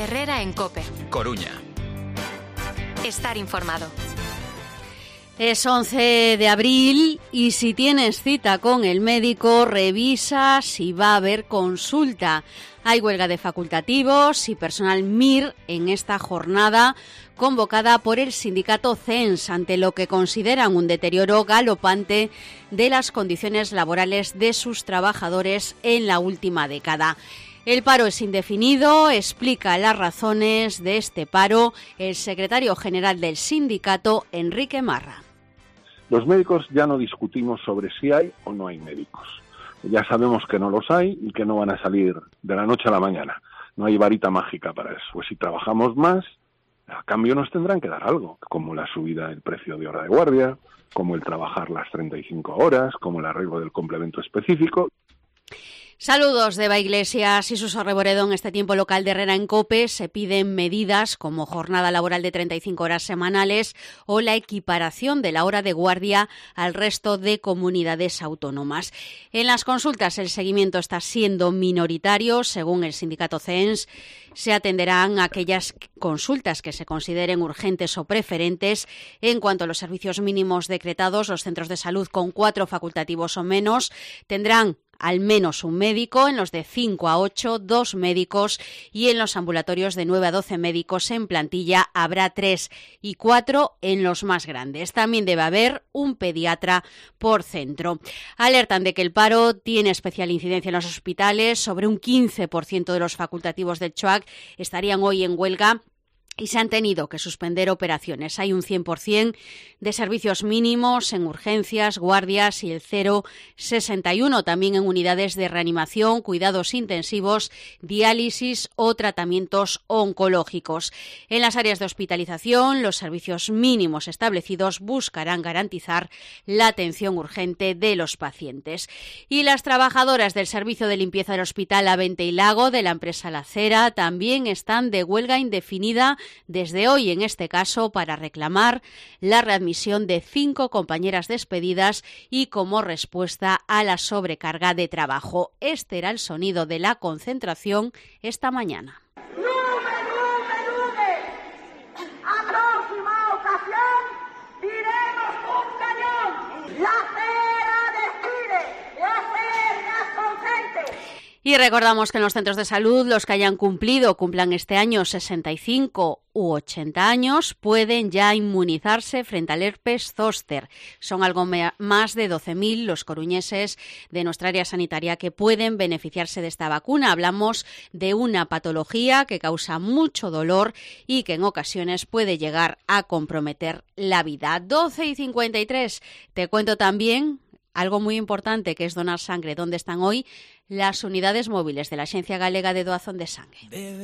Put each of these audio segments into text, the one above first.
Herrera en COPE. Coruña. Estar informado. Es 11 de abril y si tienes cita con el médico, revisa si va a haber consulta. Hay huelga de facultativos y personal MIR en esta jornada convocada por el sindicato CENS ante lo que consideran un deterioro galopante de las condiciones laborales de sus trabajadores en la última década. El paro es indefinido, explica las razones de este paro el secretario general del sindicato, Enrique Marra. Los médicos ya no discutimos sobre si hay o no hay médicos. Ya sabemos que no los hay y que no van a salir de la noche a la mañana. No hay varita mágica para eso. Pues si trabajamos más, a cambio nos tendrán que dar algo, como la subida del precio de hora de guardia, como el trabajar las 35 horas, como el arreglo del complemento específico. Saludos de Eva Iglesias y Suso Reboredo. En este tiempo local de Herrera en COPE se piden medidas como jornada laboral de 35 horas semanales o la equiparación de la hora de guardia al resto de comunidades autónomas. En las consultas el seguimiento está siendo minoritario. Según el sindicato CENS, se atenderán a aquellas consultas que se consideren urgentes o preferentes. En cuanto a los servicios mínimos decretados, los centros de salud con 4 facultativos o menos tendrán al menos un médico, en los de 5 a 8, 2 médicos y en los ambulatorios de 9 a 12 médicos en plantilla habrá 3 y 4 en los más grandes. También debe haber un pediatra por centro. Alertan de que el paro tiene especial incidencia en los hospitales. Sobre un 15% de los facultativos del CHOAC estarían hoy en huelga y se han tenido que suspender operaciones. Hay un 100% de servicios mínimos en urgencias, guardias y el 0,61 también en unidades de reanimación, cuidados intensivos, diálisis o tratamientos oncológicos. En las áreas de hospitalización, los servicios mínimos establecidos buscarán garantizar la atención urgente de los pacientes. Y las trabajadoras del servicio de limpieza del Hospital Avente y Lago de la empresa La Cera también están de huelga indefinida desde hoy, en este caso, para reclamar la readmisión de 5 compañeras despedidas y como respuesta a la sobrecarga de trabajo. Este era el sonido de la concentración esta mañana. A próxima ocasión diremos un cañón. La Cera despide, la Cera consente. Y recordamos que en los centros de salud, los que hayan cumplan este año 65 u 80 años, pueden ya inmunizarse frente al herpes zóster. Son algo más de 12.000 los coruñeses de nuestra área sanitaria que pueden beneficiarse de esta vacuna. Hablamos de una patología que causa mucho dolor y que en ocasiones puede llegar a comprometer la vida. 12:53. Te cuento también algo muy importante, que es donar sangre. ¿Dónde están hoy las unidades móviles de la Axencia Galega de Doazón de Sangue?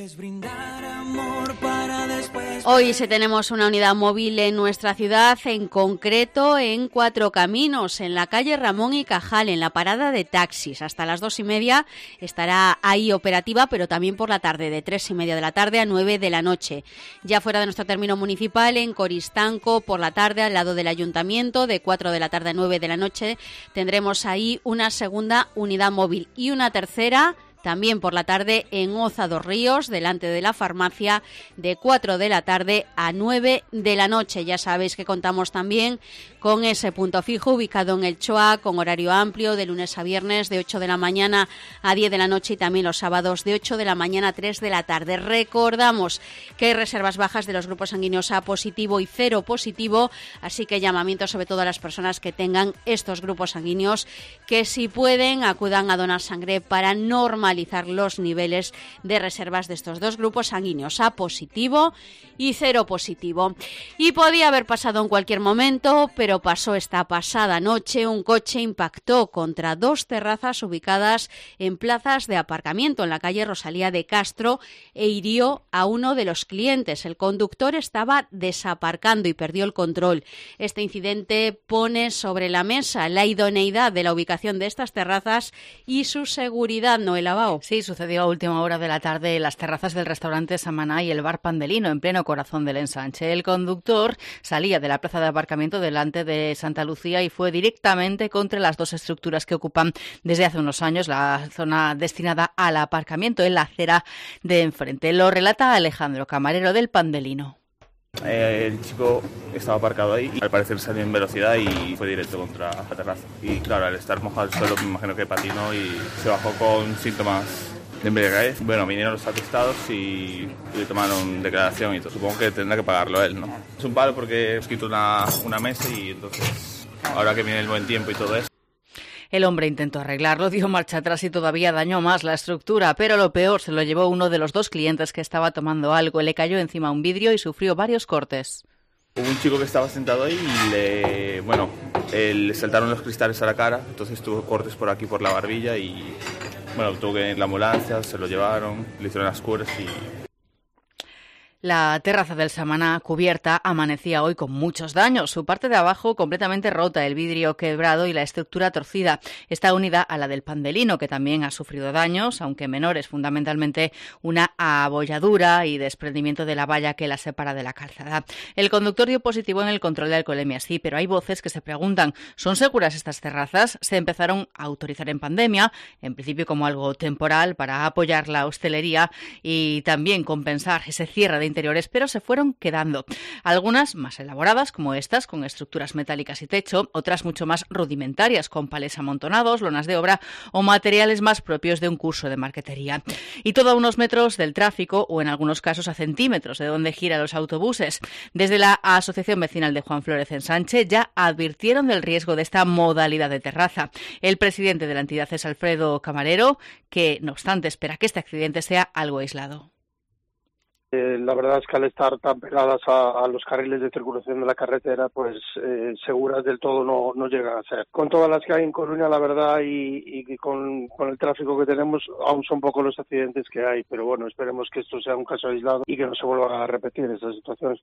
Hoy sí tenemos una unidad móvil en nuestra ciudad, en concreto en 4 Caminos, en la calle Ramón y Cajal, en la parada de taxis. Hasta las 2:30 estará ahí operativa, pero también por la tarde, de 3:30 de la tarde a 9 de la noche. Ya fuera de nuestro término municipal, en Coristanco, por la tarde, al lado del ayuntamiento, de 4 de la tarde a 9 de la noche, tendremos ahí una segunda unidad móvil y una tercera también por la tarde en Oza dos Ríos, delante de la farmacia, de 4 de la tarde a 9 de la noche. Ya sabéis que contamos también con ese punto fijo ubicado en el CHOA, con horario amplio de lunes a viernes de 8 de la mañana a 10 de la noche y también los sábados de 8 de la mañana a 3 de la tarde. Recordamos que hay reservas bajas de los grupos sanguíneos A positivo y 0 positivo, así que llamamiento sobre todo a las personas que tengan estos grupos sanguíneos, que si pueden acudan a donar sangre para normalizar los niveles de reservas de estos dos grupos sanguíneos, A positivo y 0 positivo. Y podía haber pasado en cualquier momento, pero pasó esta pasada noche. Un coche impactó contra 2 terrazas ubicadas en plazas de aparcamiento en la calle Rosalía de Castro e hirió a uno de los clientes. El conductor estaba desaparcando y perdió el control. Este incidente pone sobre la mesa la idoneidad de la ubicación de estas terrazas y su seguridad. Noela Cabao. Sí, sucedió a última hora de la tarde en las terrazas del restaurante Samaná y el bar Pandelino, en pleno corazón del ensanche. El conductor salía de la plaza de aparcamiento delante de Santa Lucía y fue directamente contra las dos estructuras que ocupan desde hace unos años la zona destinada al aparcamiento en la acera de enfrente. Lo relata Alejandro, camarero del Pandelino. El chico estaba aparcado ahí y al parecer salió en velocidad y fue directo contra la terraza. Y claro, al estar mojado el suelo me imagino que patinó y se bajó con síntomas de embriaguez. Bueno, vinieron los atestados y le tomaron declaración y todo. Supongo que tendrá que pagarlo él, ¿no? Es un palo porque he escrito una mesa y entonces ahora que viene el buen tiempo y todo eso. El hombre intentó arreglarlo, dio marcha atrás y todavía dañó más la estructura, pero lo peor se lo llevó uno de los dos clientes que estaba tomando algo. Le cayó encima un vidrio y sufrió varios cortes. Hubo un chico que estaba sentado ahí y le saltaron los cristales a la cara, entonces tuvo cortes por aquí por la barbilla y tuvo que ir a la ambulancia, se lo llevaron, le hicieron las curas y... La terraza del Samaná, cubierta, amanecía hoy con muchos daños. Su parte de abajo completamente rota, el vidrio quebrado y la estructura torcida. Está unida a la del Pandelino, que también ha sufrido daños, aunque menores, fundamentalmente una abolladura y desprendimiento de la valla que la separa de la calzada. El conductor dio positivo en el control de alcoholemia, sí, pero hay voces que se preguntan, ¿son seguras estas terrazas? Se empezaron a autorizar en pandemia, en principio como algo temporal para apoyar la hostelería y también compensar ese cierre de interiores, pero se fueron quedando. Algunas más elaboradas, como estas, con estructuras metálicas y techo, otras mucho más rudimentarias, con palés amontonados, lonas de obra o materiales más propios de un curso de marquetería. Y todo a unos metros del tráfico o en algunos casos a centímetros de donde giran los autobuses. Desde la Asociación Vecinal de Juan Flórez Ensanche ya advirtieron del riesgo de esta modalidad de terraza. El presidente de la entidad es Alfredo Camarero, que no obstante espera que este accidente sea algo aislado. La verdad es que al estar tan pegadas a los carriles de circulación de la carretera, pues seguras del todo no llegan a ser. Con todas las que hay en Coruña, la verdad, y con el tráfico que tenemos, aún son pocos los accidentes que hay, pero bueno, esperemos que esto sea un caso aislado y que no se vuelvan a repetir estas situaciones.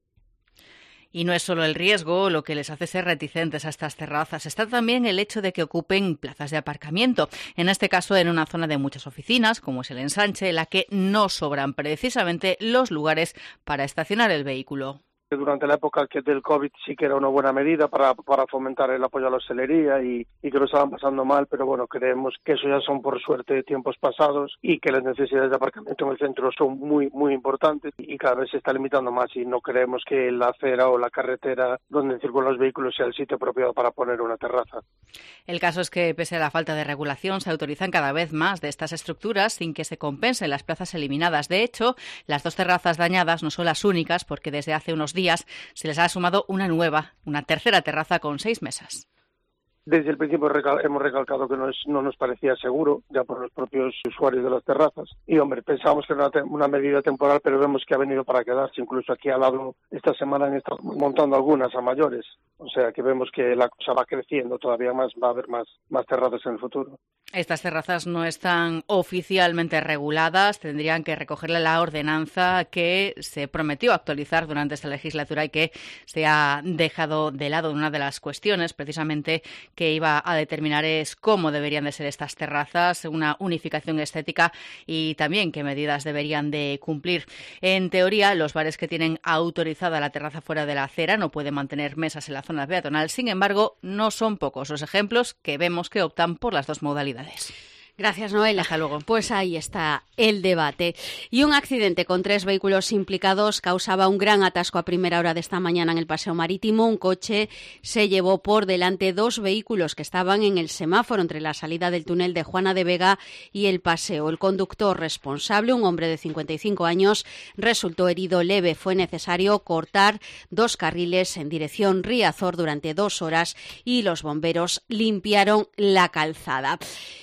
Y no es solo el riesgo lo que les hace ser reticentes a estas terrazas, está también el hecho de que ocupen plazas de aparcamiento, en este caso en una zona de muchas oficinas, como es el ensanche, en la que no sobran precisamente los lugares para estacionar el vehículo. Durante la época del COVID sí que era una buena medida para fomentar el apoyo a la hostelería y que lo estaban pasando mal, pero bueno, creemos que eso ya son por suerte tiempos pasados y que las necesidades de aparcamiento en el centro son muy muy importantes y cada vez se está limitando más y no creemos que la acera o la carretera donde circulan los vehículos sea el sitio apropiado para poner una terraza. El caso es que pese a la falta de regulación se autorizan cada vez más de estas estructuras sin que se compensen las plazas eliminadas. De hecho, las dos terrazas dañadas no son las únicas porque desde hace unos días se les ha sumado una tercera terraza con 6 mesas. Desde el principio hemos recalcado que no nos parecía seguro, ya por los propios usuarios de las terrazas. Y, hombre, pensábamos que era una medida temporal, pero vemos que ha venido para quedarse. Incluso aquí al lado, esta semana han estado montando algunas a mayores. O sea, que vemos que la cosa va creciendo todavía más, va a haber más terrazas en el futuro. Estas terrazas no están oficialmente reguladas, tendrían que recogerle la ordenanza que se prometió actualizar durante esta legislatura y que se ha dejado de lado. Una de las cuestiones, precisamente, que iba a determinar es cómo deberían de ser estas terrazas, una unificación estética y también qué medidas deberían de cumplir. En teoría, los bares que tienen autorizada la terraza fuera de la acera no pueden mantener mesas en la zona peatonal. Sin embargo, no son pocos los ejemplos que vemos que optan por las dos modalidades. Gracias, Noelia. Hasta luego. Pues ahí está el debate. Y un accidente con 3 vehículos implicados causaba un gran atasco a primera hora de esta mañana en el Paseo Marítimo. Un coche se llevó por delante 2 vehículos que estaban en el semáforo entre la salida del túnel de Juana de Vega y el paseo. El conductor responsable, un hombre de 55 años, resultó herido leve. Fue necesario cortar 2 carriles en dirección Riazor durante 2 horas y los bomberos limpiaron la calzada.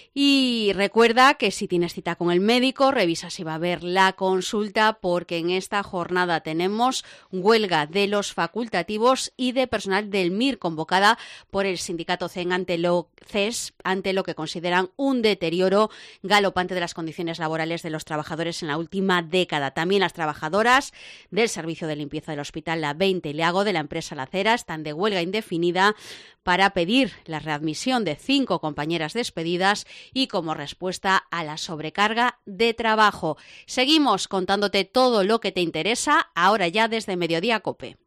Y recuerda que si tienes cita con el médico, revisa si va a haber la consulta, porque en esta jornada tenemos huelga de los facultativos y de personal del MIR convocada por el sindicato CEN ante lo que consideran un deterioro galopante de las condiciones laborales de los trabajadores en la última década. También las trabajadoras del servicio de limpieza del Hospital La 20 y Leago de la empresa La Cera están de huelga indefinida para pedir la readmisión de 5 compañeras despedidas y como respuesta a la sobrecarga de trabajo. Seguimos contándote todo lo que te interesa, ahora ya desde Mediodía COPE.